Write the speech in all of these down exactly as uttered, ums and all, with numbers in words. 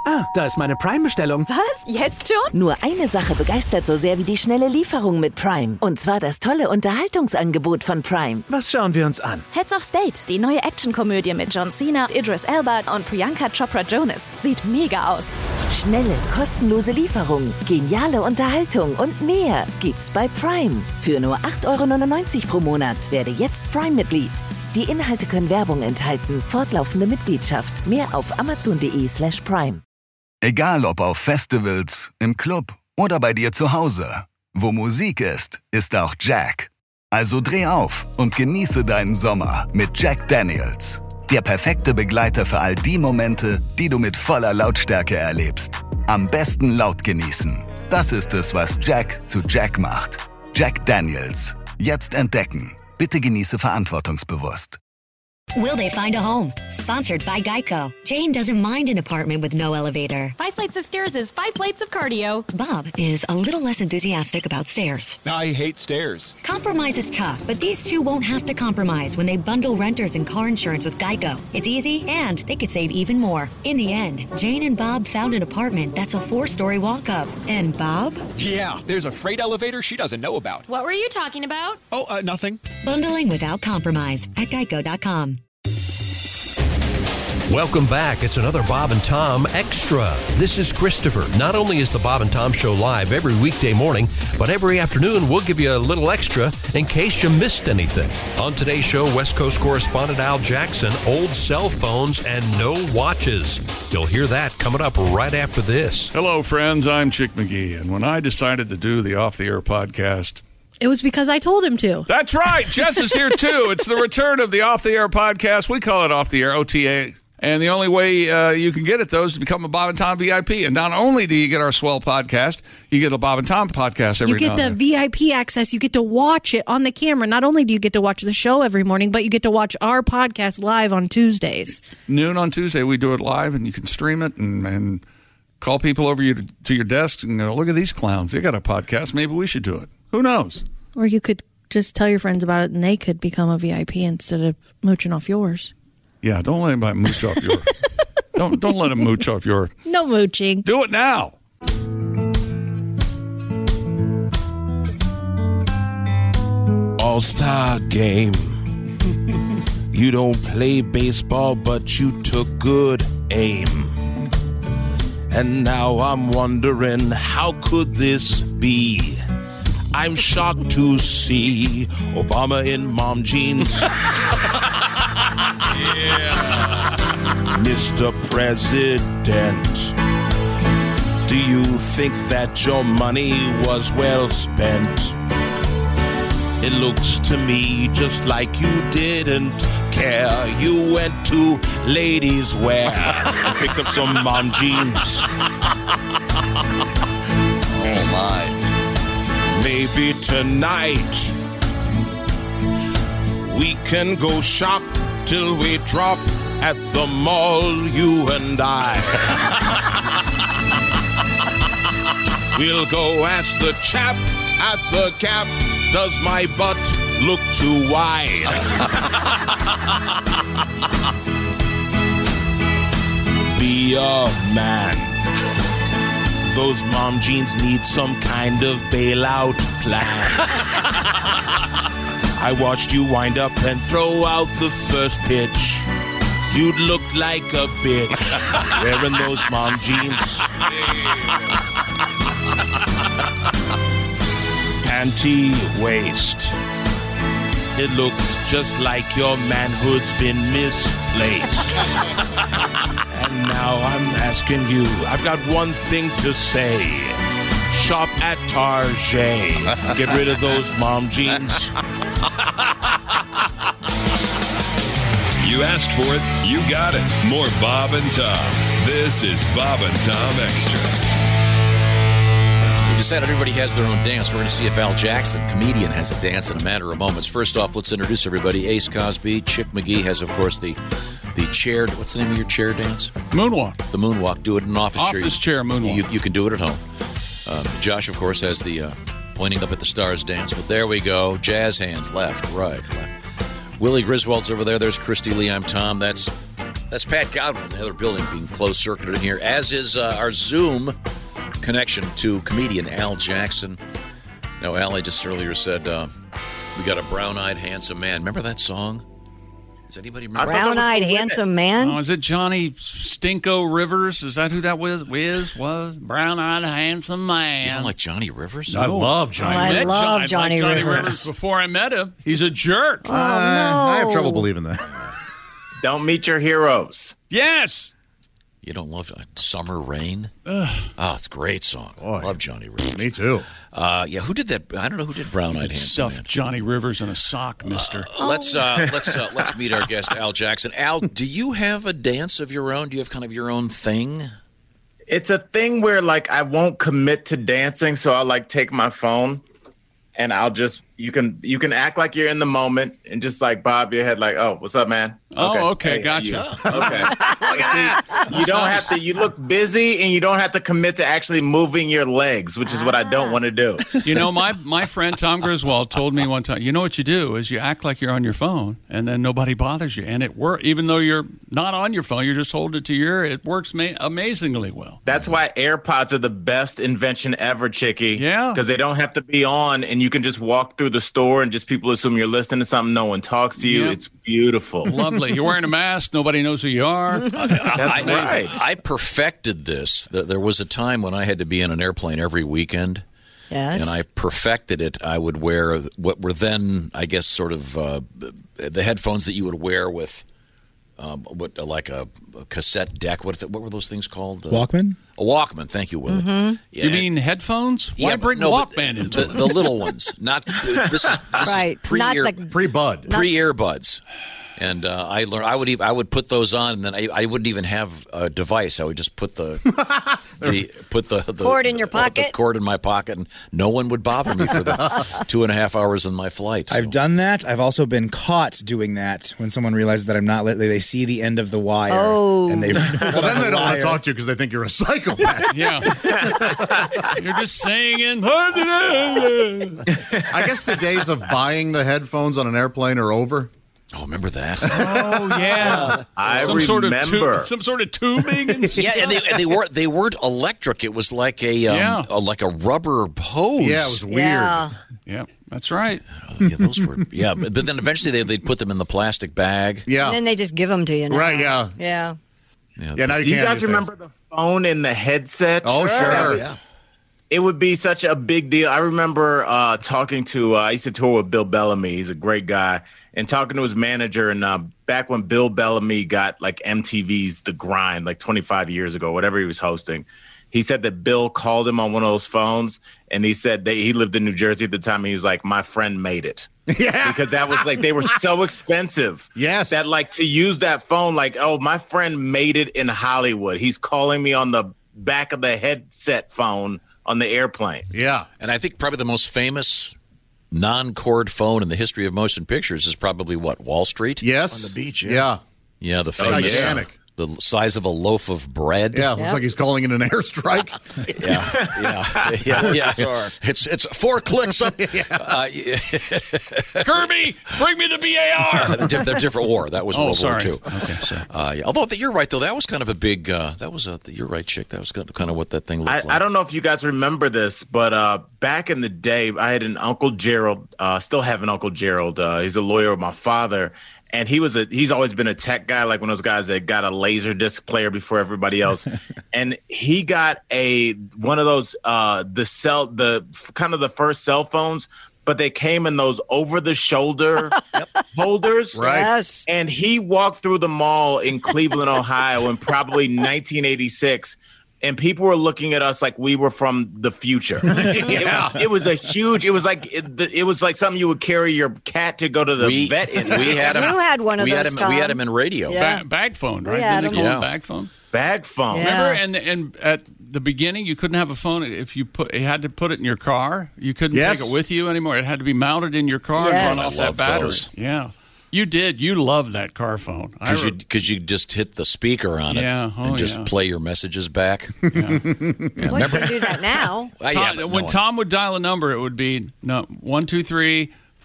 Ah, da ist meine Prime-Bestellung. Was? Jetzt schon? Nur eine Sache begeistert so sehr wie die schnelle Lieferung mit Prime. Und zwar das tolle Unterhaltungsangebot von Prime. Was schauen wir uns an? Heads of State, die neue Actionkomödie mit John Cena, Idris Elba und Priyanka Chopra Jonas. Sieht mega aus. Schnelle, kostenlose Lieferung, geniale Unterhaltung und mehr gibt's bei Prime. Für nur acht Euro neunundneunzig pro Monat. Werde jetzt Prime-Mitglied. Die Inhalte können Werbung enthalten. Fortlaufende Mitgliedschaft. Mehr auf amazon.de slash prime. Egal ob auf Festivals, im Club oder bei dir zu Hause. Wo Musik ist, ist auch Jack. Also dreh auf und genieße deinen Sommer mit Jack Daniels. Der perfekte Begleiter für all die Momente, die du mit voller Lautstärke erlebst. Am besten laut genießen. Das ist es, was Jack zu Jack macht. Jack Daniels. Jetzt entdecken. Bitte genieße verantwortungsbewusst. Will they find a home? Sponsored by Geico. Jane doesn't mind an apartment with no elevator. Five flights of stairs is five flights of cardio. Bob is a little less enthusiastic about stairs. I hate stairs. Compromise is tough, but these two won't have to compromise when they bundle renters and car insurance with Geico. It's easy, and they could save even more. In the end, Jane and Bob found an apartment that's a four-story walk-up. And Bob? Yeah, there's a freight elevator she doesn't know about. What were you talking about? Oh, uh, nothing. Bundling without compromise at geico dot com. Welcome back. It's another Bob and Tom Extra. This is Christopher. Not only is the Bob and Tom Show live every weekday morning, but every afternoon we'll give you a little extra in case you missed anything. On today's show, West Coast correspondent Al Jackson, old cell phones and no watches. You'll hear that coming up right after this. Hello, friends. I'm Chick McGee, and when I decided to do the Off the Air podcast, it was because I told him to. That's right. Jess is here, too. It's the return of the Off the Air podcast. We call it Off the Air, O T A. And the only way uh, you can get it, though, is to become a Bob and Tom V I P. And not only do you get our swell podcast, you get a Bob and Tom podcast every You get now the and then. V I P access. You get to watch it on the camera. Not only do you get to watch the show every morning, but you get to watch our podcast live on Tuesdays. Noon on Tuesday, we do it live, and you can stream it and, and call people over you to, to your desks and go, look at these clowns. They got a podcast. Maybe we should do it. Who knows? Or you could just tell your friends about it, and they could become a V I P instead of mooching off yours. Yeah, don't let anybody mooch off your... Don't don't let him mooch off your... No mooching. Do it now. All-Star Game. You don't play baseball, but you took good aim. And now I'm wondering, how could this be? I'm shocked to see Obama in mom jeans. Yeah. Mister President, do you think that your money was well spent? It looks to me just like you didn't care. You went to ladies' wear and picked up some mom jeans. Oh my. Maybe tonight we can go shop till we drop at the mall, you and I. We'll go ask the chap at the Gap, does my butt look too wide? Be a man. Those mom jeans need some kind of bailout plan. I watched you wind up and throw out the first pitch. You'd look like a bitch wearing those mom jeans. Panty waist. It looks just like your manhood's been misplaced. And now I'm asking you, I've got one thing to say. Shop at Target. Get rid of those mom jeans. You asked for it, you got it. More Bob and Tom. This is Bob and Tom Extra. We decided everybody has their own dance. We're going to see if Al Jackson, comedian, has a dance in a matter of moments. First off, let's introduce everybody. Ace Cosby. Chick McGee has, of course, the the chair. What's the name of your chair dance? Moonwalk. The moonwalk. Do it in an office, office chair. Office chair moonwalk. You, you can do it at home. Uh, Josh, of course, has the uh, pointing up at the stars dance. But there we go. Jazz hands. Left, right, left. Willie Griswold's over there. There's Christy Lee. I'm Tom. That's That's Pat Godwin in the other building being closed-circuited in here, as is uh, our Zoom connection to comedian Al Jackson. Now, Al, I just earlier said uh, we got a brown-eyed, handsome man. Remember that song? Does anybody remember? Brown-eyed, handsome man? Oh, is it Johnny Stinko Rivers? Is that who that was? Wiz was? Brown-eyed, handsome man. You don't like Johnny Rivers? No. I love Johnny Oh, I Rivers. love I Johnny liked Johnny Rivers. Rivers before I met him. He's a jerk. Oh, no. I have trouble believing that. Don't meet your heroes. Yes. You don't love uh, Summer Rain? Ugh. Oh, it's a great song. I love Johnny Rivers. Me too. Uh, yeah, who did that? I don't know who did Brown Eyed Handsome Stuff Man. Johnny Rivers in a sock, mister. Uh, let's uh, let's uh, let's meet our guest Al Jackson. Al, do you have a dance of your own? Do you have kind of your own thing? It's a thing where like I won't commit to dancing, so I'll like take my phone and I'll just you can you can act like you're in the moment and just like bob your head like, oh, what's up, man? Oh, okay, Hey, gotcha. you- Okay. See, you don't have to. You look busy, and you don't have to commit to actually moving your legs, which is what I don't want to do. You know, my, my friend Tom Griswold told me one time, you know what you do is you act like you're on your phone, and then nobody bothers you. And it works. Even though you're not on your phone, you're just holding it to your ear. It works ma- amazingly well. That's why AirPods are the best invention ever, Chicky. Yeah. Because they don't have to be on, and you can just walk through the store, and just people assume you're listening to something. No one talks to you. Yeah. It's beautiful. Lovely. You're wearing a mask. Nobody knows who you are. That's I, right. I perfected this. Th- There was a time when I had to be in an airplane every weekend. Yes. And I perfected it. I would wear what were then, I guess, sort of uh, the headphones that you would wear with, um, what like a, a cassette deck. What what were those things called? Uh, Walkman? A Walkman. Thank you, Willie. Mm-hmm. Yeah, You mean headphones? Why yeah, but bring no, but Walkman into the, it? the little ones? Not this is this Right. is pre Not ear the- Pre Bud. pre earbuds. And uh, I learned. I would even. I would put those on, and then I, I wouldn't even have a device. I would just put the, the put the, the Cord in your the- pocket? The cord in my pocket, and no one would bother me for the two and a half hours in my flight. So. I've done that. I've also been caught doing that when someone realizes that I'm not. They they see the end of the wire. Oh. And they Well, then they don't want wire. to talk to you because they think you're a psychopath. Yeah. You're just singing. I guess the days of buying the headphones on an airplane are over. Oh, remember that? Oh, yeah. I some Sort of remember. tu- some sort of tubing and stuff. Yeah, and they, and they weren't they weren't electric. It was like a, um, Yeah. a like a rubber hose. Yeah, it was weird. Yeah. Yeah, that's right. Oh, yeah, those were. Yeah, but, but then eventually they they'd put them in the plastic bag. Yeah. And then they just give them to you now. Right, yeah. Yeah. Yeah, Yeah, now you Do you can't guys get remember the phone in the headset? Oh, sure. That was- Yeah. It would be such a big deal. I remember uh, talking to, uh, I used to tour with Bill Bellamy. He's a great guy. And talking to his manager, and uh, back when Bill Bellamy got like M T V's The Grind, like twenty-five years ago, whatever he was hosting, he said that Bill called him on one of those phones, and he said they, he lived in New Jersey at the time. And he was like, "My friend made it." Yeah. Because that was like, they were so expensive. Yes. That like to use that phone, like, oh, my friend made it in Hollywood. He's calling me on the back of the headset phone on the airplane. Yeah. And I think probably the most famous non-cord phone in the history of motion pictures is probably what, Wall Street? Yes. On the beach, yeah. Yeah. Yeah, the Oh, famous, gigantic. the size of a loaf of bread. Yeah. Looks like he's calling it an airstrike. yeah, yeah, yeah, yeah. Sorry. It's it's four clicks up. Yeah. Uh, Kirby, bring me the B A R. they're, they're different war. That was Oh, World sorry. War Two. Okay, sorry. Uh, yeah. Although you're right, though, that was kind of a big. Uh, that was a. You're right, chick. That was kind of what that thing looked I, like. I don't know if you guys remember this, but uh, back in the day, I had an Uncle Gerald, uh, still have an Uncle Gerald. Uh, he's a lawyer with my father. And he was a he's always been a tech guy, like one of those guys that got a laser disc player before everybody else. And he got a one of those uh, the cell the kind of the first cell phones, but they came in those over the shoulder holders. Right. Yes. And he walked through the mall in Cleveland, Ohio in probably nineteen eighty-six. And people were looking at us like we were from the future. Yeah. it, it was a huge. It was like it, it was like something you would carry your cat to go to the we, vet in. we had him. You had one of we those, Had him, we had Tom. him in radio. Yeah. Ba- bag phone, We right? had Didn't they them. call Yeah. it bag phone? Bag phone. Yeah. Remember, and and at the beginning, you couldn't have a phone if you put. You had to put it in your car. You couldn't Yes. take it with you anymore. It had to be mounted in your car and Yes. run I off that love battery. those. Yeah, you did. You loved that car phone. I Because you, re- cause you just hit the speaker on it Yeah, oh, and just yeah. play your messages back. yeah. Well, you can do that now. Uh, yeah, Tom- but when no, Tom would dial a number, it would be no one two three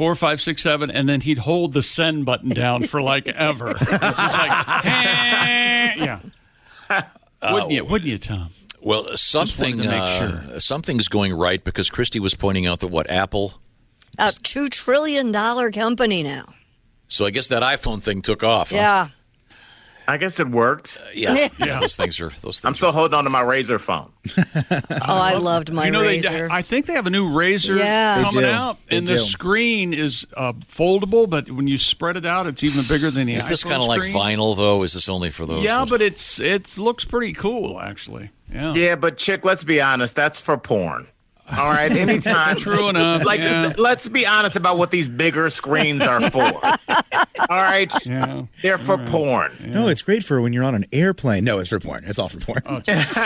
Four, five, six, seven, and then he'd hold the send button down for like ever. It's just like, eh, yeah. Wouldn't you? Wouldn't you, Tom? Well, something to make uh, sure. something's going right because Christy was pointing out that what Apple. A two trillion dollar company now. So I guess that iPhone thing took off. Huh? Yeah. I guess it worked. Uh, yeah. yeah, those things are those. Things I'm still are... holding on to my Razor phone. Oh, I loved my you know, Razor. They, I think they have a new Razor Yeah. coming They do. out, They and do. the screen is uh, foldable, but when you spread it out, it's even bigger than the Is iPhone this kind of like screen. vinyl though? Is this only for those? Yeah, that... but it's it looks pretty cool actually. Yeah. Yeah, but chick, let's be honest, that's for porn. All right, anytime. True enough. Like, yeah. let's be honest about what these bigger screens are for. All right, yeah. they're for right. porn. Yeah. No, it's great for when you're on an airplane. No, it's for porn. It's all for porn. Oh,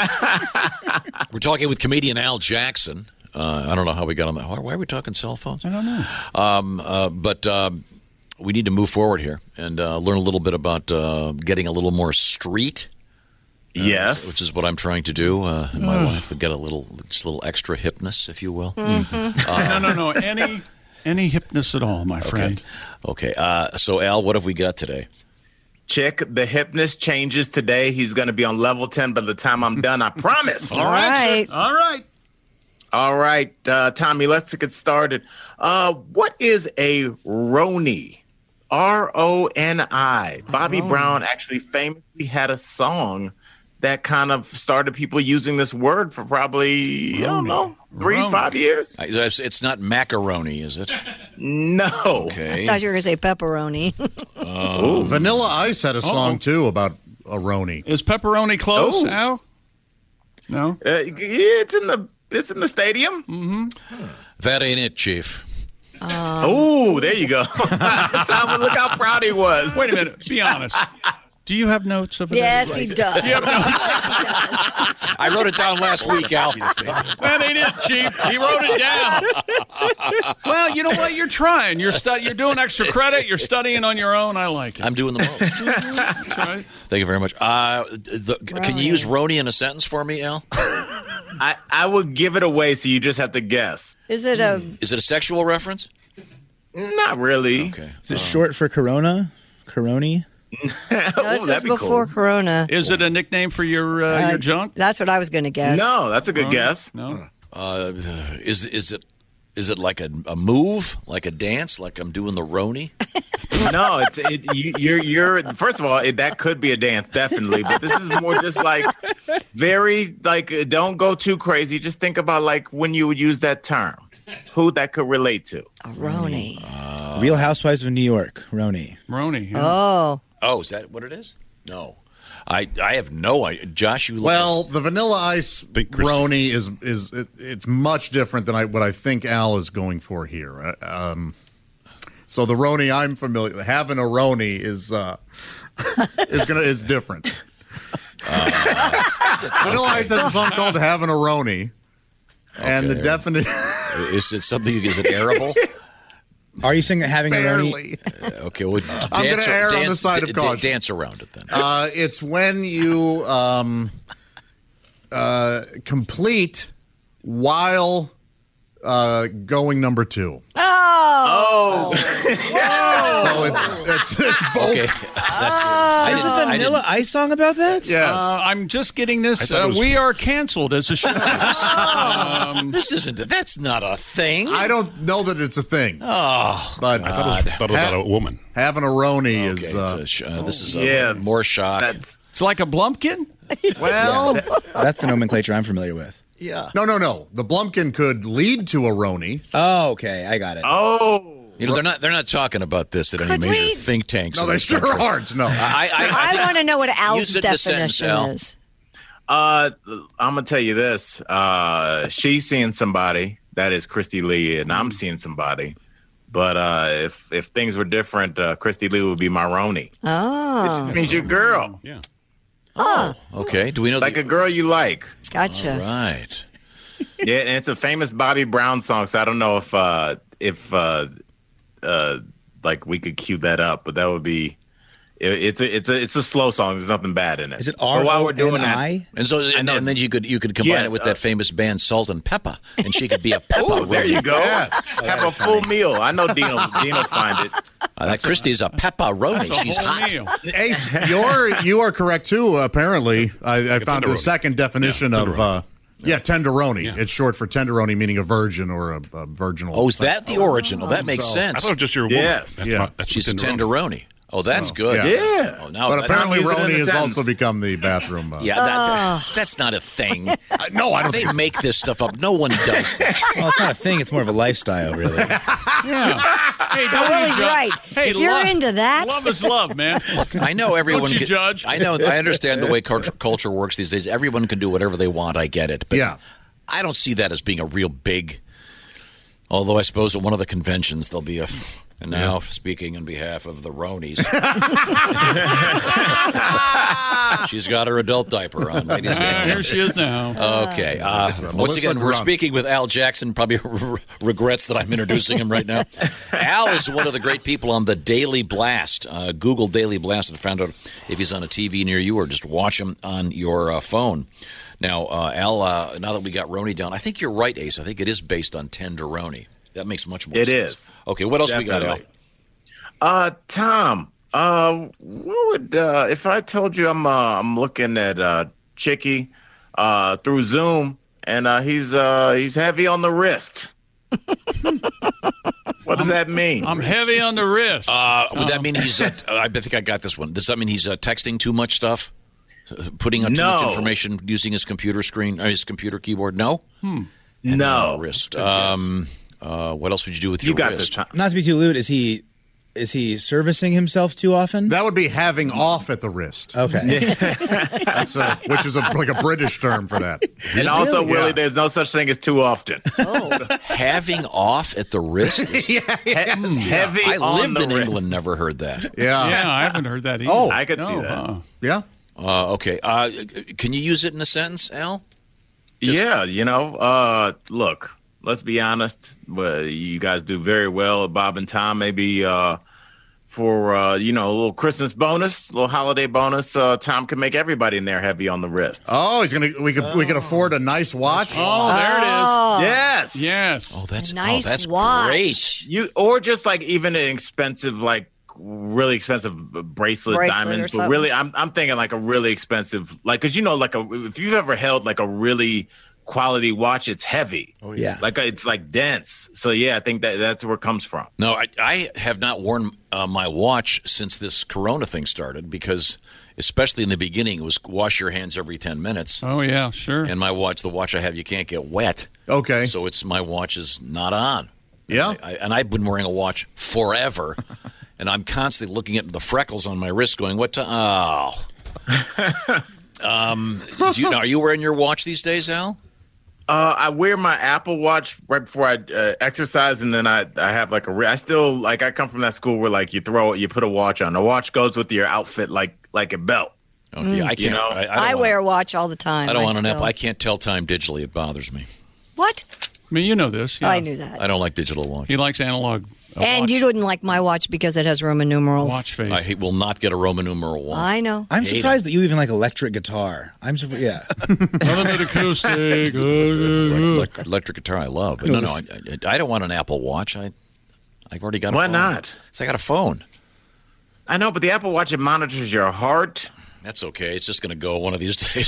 We're talking with comedian Al Jackson. Uh, I don't know how we got on that. Why, why are we talking cell phones? I don't know. Um, uh, but um, we need to move forward here and uh, learn a little bit about uh, getting a little more street. Uh, Yes, which is what I'm trying to do. Uh, and my wife would get a little, just a little extra hipness, if you will. Mm-hmm. Uh, no, no, no. Any any hipness at all, my friend. Okay. Uh, so, Al, what have we got today? chick, the hypnotist changes today. He's going to be on level ten by the time I'm done. I promise. All right. All right. All right, uh, Tommy, let's get started. Uh, what is a Roni? R O N I. Bobby Roni. Brown actually famously had a song that kind of started people using this word for probably, I don't know, three, Roni. five years. I- It's, it's not macaroni, is it? No. Okay. I thought you were going to say pepperoni. Ooh, Vanilla Ice had a song, too, about a Roni. Is pepperoni close, Oh. Al? No. Uh, yeah, it's in the it's in the stadium. Mm-hmm. That ain't it, Chief. Oh, there you go. Tommy, look how proud he was. Wait a minute. Be honest. Do you have notes of it? Yes, he does. You have notes? I wrote it down last week, Al. That ain't it, Chief. He wrote it down. Well, you know what? You're trying. You're stu- You're doing extra credit. You're studying on your own. I like it. I'm doing the most. Right. Thank you very much. Uh, the, can you use Roni in a sentence for me, Al? I, I would give it away, so you just have to guess. Is it a... Is it a sexual reference? Not really. Okay. Is it short for Corona? Coroni? No, this was before Corona. Is it a nickname for your uh, Uh, your junk? That's what I was going to guess. No, that's a good Roni? guess. No. Uh, is is it is it like a, a move, like a dance, like I'm doing the Roni? No, it's it, you, you're you're. First of all, it, that could be a dance, definitely. But this is more just like very like. uh, Don't go too crazy. Just think about like when you would use that term, who that could relate to. A Roni. Uh, Real Housewives of New York. Roni. Roni. Yeah. Oh. Oh, is that what it is? No, I I have no idea. Josh, you look Well, the Vanilla Ice Roni is is it, it's much different than I, what I think Al is going for here. Uh, Um, so the Roni I'm familiar with, having a Roni is uh, is gonna is different. Uh, Vanilla Ice has a song called "Having a Roni," and the Okay. definition is it something? Is it arable? Are you saying that having a barely. Roni? Uh, okay, well, I'm dance- gonna err on the dance- side of d- d- caution. Dance around it then. Uh, it's when you um, uh, complete while uh, going number two. Oh. Oh. So it's it's it's both. Okay, that's. I There's didn't, a I Vanilla didn't, Ice song about that? Yes. Uh, I'm just getting this. I thought Uh, it was- we are canceled as a show. um, this isn't. That's not a thing. I don't know that it's a thing. Oh, but I thought it was, thought it was ha- about a woman. having a Roni okay, is. it's Uh, a sh- uh, this is a, Yeah. more shock. That's it's like a blumpkin. well, That's the nomenclature I'm familiar with. yeah. no, no, no. The Blumpkin could lead to a Roni. Oh, okay. I got it. oh. You know, they're not. They're not talking about this at any Could major we- think tanks. No, in they this sure country. aren't. No. I, I, I, I think- want to know what Al's use it in a sentence, definition Al. is. Uh, I'm gonna tell you this. Uh, she's seeing somebody. That is Christy Lee, and I'm seeing somebody. But uh, if if things were different, uh, Christy Lee would be my Roni. Oh. Which means your girl, Yeah. Oh. Okay. Do we know? like the, a girl you like. Gotcha. right. Yeah, and it's a famous Bobby Brown song. So I don't know if uh, if uh, uh, like we could cue that up, but that would be it, it's a it's a it's a slow song. There's nothing bad in it. Is it But R while O we're doing N that, I? And so, and, and then you could you could combine Yeah, it with uh, that famous band Salt and Pepper, and she could be a Pepper. Oh, there you go. Yes. Have a full meal. I know Dino. Dino find it. Uh, that Christy's a pepperoni. She's hot. Ace, you're you are correct too. Apparently, I, I found the tenderoni. second definition Yeah, of uh, yeah tenderoni. It's short for tenderoni, meaning a virgin or a, a virginal. Oh, is that the origin? Oh, that makes So- sense. I thought it was just your woman. Yes. That's Yeah. my- that's She's a tenderoni. tenderoni. Oh, that's So, good. yeah. Yeah. Oh, now But that- apparently, I'm using it Roni in a has sentence. also become the bathroom. Uh, yeah, that, that- that's not a thing. no, I don't They think so. make this stuff up. No one does that. Well, it's not a thing. It's more of a lifestyle, really. Yeah. Hey, Now, don't Willie's you ju- right. Hey, If you're love- into that- love is love, man. I know everyone Don't you can judge? I know. I understand the way culture, culture works these days. Everyone can do whatever they want. I get it. But Yeah. I don't see that as being a real big. Although I suppose at one of the conventions there'll be a. And now, speaking on behalf of the Ronies, she's got her adult diaper on, ladies and Ah, gentlemen. here she is now. Okay. Uh, once Melissa again, we're Grunt. speaking with Al Jackson. Probably r- regrets that I'm introducing him right now. Al is one of the great people on the Daily Blast. Uh, Google Daily Blast and find out if he's on a T V near you, or just watch him on your uh, phone. Now, uh, Al, uh, now that we got Roni down, I think you're right, Ace. I think it is based on tenderoni. That makes much more It sense. is. Okay, what else we got, Al? Definitely. Uh, Tom, uh, what would uh, if I told you I'm uh, I'm looking at uh, Chicky uh, through Zoom, and uh, he's uh, he's heavy on the wrist. What does that mean? I'm heavy on the wrist. Uh, would that mean he's? Uh, I think I got this one. Does that mean he's uh, texting too much stuff, Uh, putting on too much No. information, using his computer screen, or his computer keyboard? No. Hmm. And No. on the wrist. Um, uh, what else would you do with You your got wrist? this, Tom. Not to be too lewd, is he is he servicing himself too often? That would be having off at the wrist. Okay. That's a, which is a, like a British term for that. And also, Really? Willie, Yeah. there's no such thing as too often. Having off at the wrist? Is- yeah, yes. He- heavy I on lived the in wrist. England, never heard that. Yeah. Yeah, I haven't heard that either. Oh, I could see No, that. huh? Yeah. Uh, okay. Uh, can you use it in a sentence, Al? Just- Yeah, you know, uh, look, let's be honest. Well, you guys do very well, Bob and Tom. Maybe uh, for uh, you know, a little Christmas bonus, a little holiday bonus. Uh, Tom can make everybody in there heavy on the wrist. Oh, he's gonna. We could. We could afford a nice watch. Oh, there Oh. Yes, it is. Yes. Oh, that's Nice oh, that's watch. great. You or just like even an expensive, like really expensive bracelet, Bracelet or diamonds. But something. really, I'm I'm thinking like a really expensive, like because you know, like a if you've ever held like a really quality watch, it's heavy. Oh yeah. Like it's like dense. So yeah, I think that that's where it comes from. No, I, I have not worn uh, my watch since this Corona thing started because, especially in the beginning, it was wash your hands every ten minutes. Oh, yeah, sure. And my watch, the watch I have, you can't get wet. Okay. So it's my watch is not on. Yeah. And, I, and I've been wearing a watch forever, and I'm constantly looking at the freckles on my wrist, going, "What? To, oh." um, do you are you wearing your watch these days, Al? Uh, I wear my Apple Watch right before I uh, exercise, and then I I have like a re- I still like I come from that school where like you throw you put a watch on. The watch goes with your outfit like like a belt. Okay, I can't. You know? I, I, don't I want, wear a watch all the time. I don't want an still- app. I can't tell time digitally. It bothers me. What? I mean, you know this. Yeah. I knew that. I don't like digital watch. He likes analog. uh, And watch, you didn't like my watch because it has Roman numerals. watch face. I hate- will not get a Roman numeral watch. I know. I'm Hate surprised that you even like electric guitar. I'm surprised. Yeah. Another acoustic. Elec- electric guitar, I love. But no, no, I, I, I don't want an Apple Watch. I, I've already got a Why phone. not? So I got a phone. I know, but the Apple Watch it monitors your heart. That's okay. It's just going to go one of these days.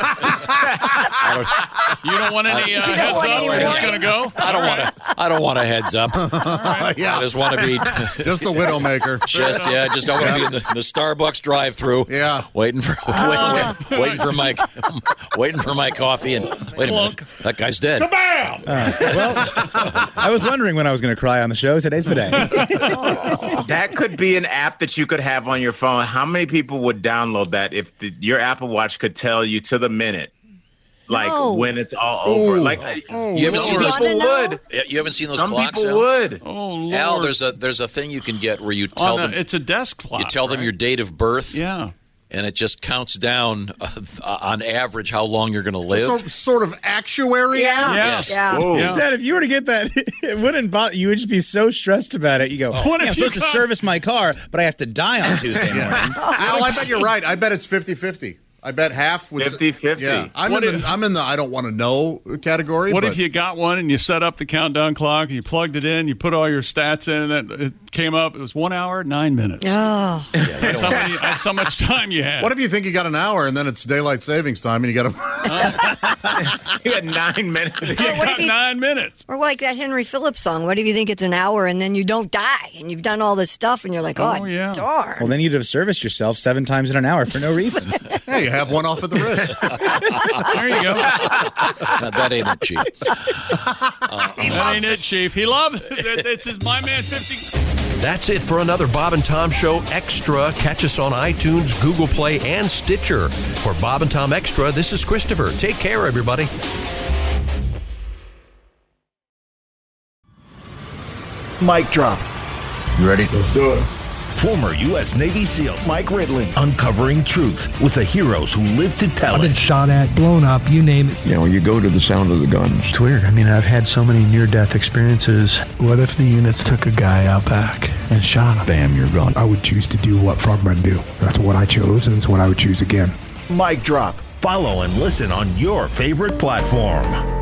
You don't want any uh, don't heads want up any where he's warning? going to go? I don't want to. I don't want a heads up. I yeah. just want to be Just the Widowmaker. just yeah. Just don't want to be in the, the Starbucks drive-through. Yeah. Waiting for wait, wait, waiting for my waiting for my coffee and wait a minute. That guy's dead. Bam! Well, I was wondering when I was going to cry on the show. Today's the day. That could be an app that you could have on your phone. How many people would download that if the, your Apple Watch could tell you to the minute, like No. when it's all over? Like You haven't seen some those? people wanna would. Yeah, You haven't seen those Some clocks, people Al? would. Oh, Lord. Al, there's a there's a thing you can get where you tell On a- them it's a desk clock. you tell them right? your date of birth. Yeah. and it just counts down uh, on average how long you're going to live. So, sort of actuary? Yeah. Yes. Yeah. Yeah. Dad, if you were to get that, it wouldn't bother you. Would just be so stressed about it. You go, What "Hey, if I'm you supposed to got- service my car, but I have to die on Tuesday morning." Al, I bet you're right. I bet it's fifty-fifty. I bet half was fifty-fifty. Yeah, I'm What in, if- the, I'm in the I don't want to know category. What but if you got one and you set up the countdown clock, you plugged it in, you put all your stats in, and then it came up, it was one hour, nine minutes. Oh. That's how, many, that's how much time you had. What if you think you got an hour and then it's daylight savings time and you got Uh, you got nine minutes. You got you- nine minutes. Or like that Henry Phillips song. What if you think it's an hour and then you don't die and you've done all this stuff and you're like, oh, Oh, yeah. darn. Well, then you'd have serviced yourself seven times in an hour for no reason. Yeah, you have one off at the wrist. There you go. Now, that ain't it, Chief. That ain't it, Chief. He loves it. It's his My Man fifty. That's it for another Bob and Tom Show Extra. Catch us on iTunes, Google Play, and Stitcher. For Bob and Tom Extra, this is Christopher. Take care, everybody. Mic drop. You ready? Let's do it. Former U S Navy SEAL Mike Ridley uncovering truth with the heroes who live to tell I've been it. shot at, blown up, you name it. You know, you go to the sound of the guns. It's weird. I mean, I've had so many near-death experiences. What if the units took a guy out back and shot him? Bam, you're gone. I would choose to do what frogmen do. That's what I chose, and it's what I would choose again. Mic drop. Follow and listen on your favorite platform.